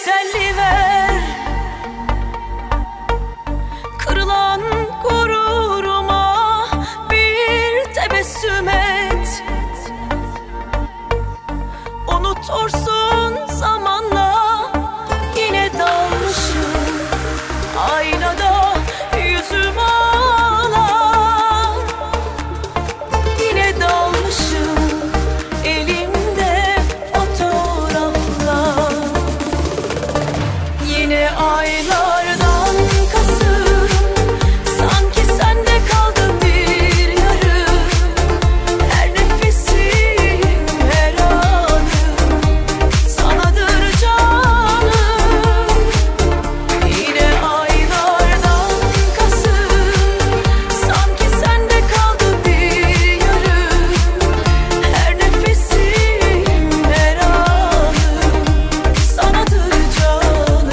teselli ver. Kırılan gururuma bir tebessüm et. Unutursun zamanla, yine dalmışım aynada yüzüm ağlar. Yine dalmışım elimde fotoğraflar. Yine aylardan Kasım, sanki sende kaldı bir yarım. Her nefesim, her anım sanadır canım. Yine aylardan Kasım, sanki sende kaldı bir yarım. Her nefesim, her anım sanadır canım.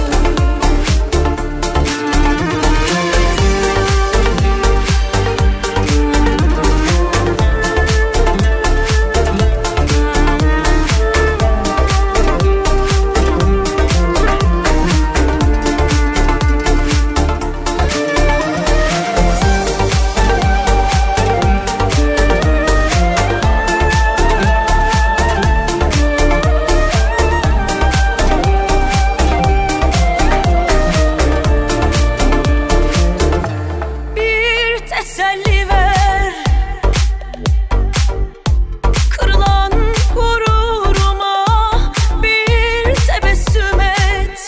Bir teselli ver. Kırılan gururuma bir tebessüm et.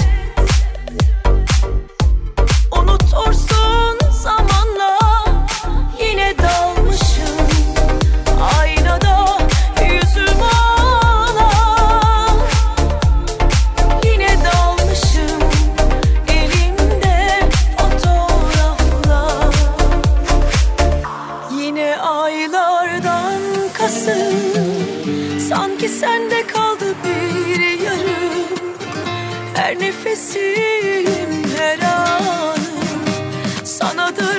Unutursun zamanla, yine dalmışım aynada yüzüm ağlar. Yine dalmışım elimde fotoğraflar. Yine aylardan Kasım, sanki sende kaldı bir yarım. Her nefesim, her anım sanadır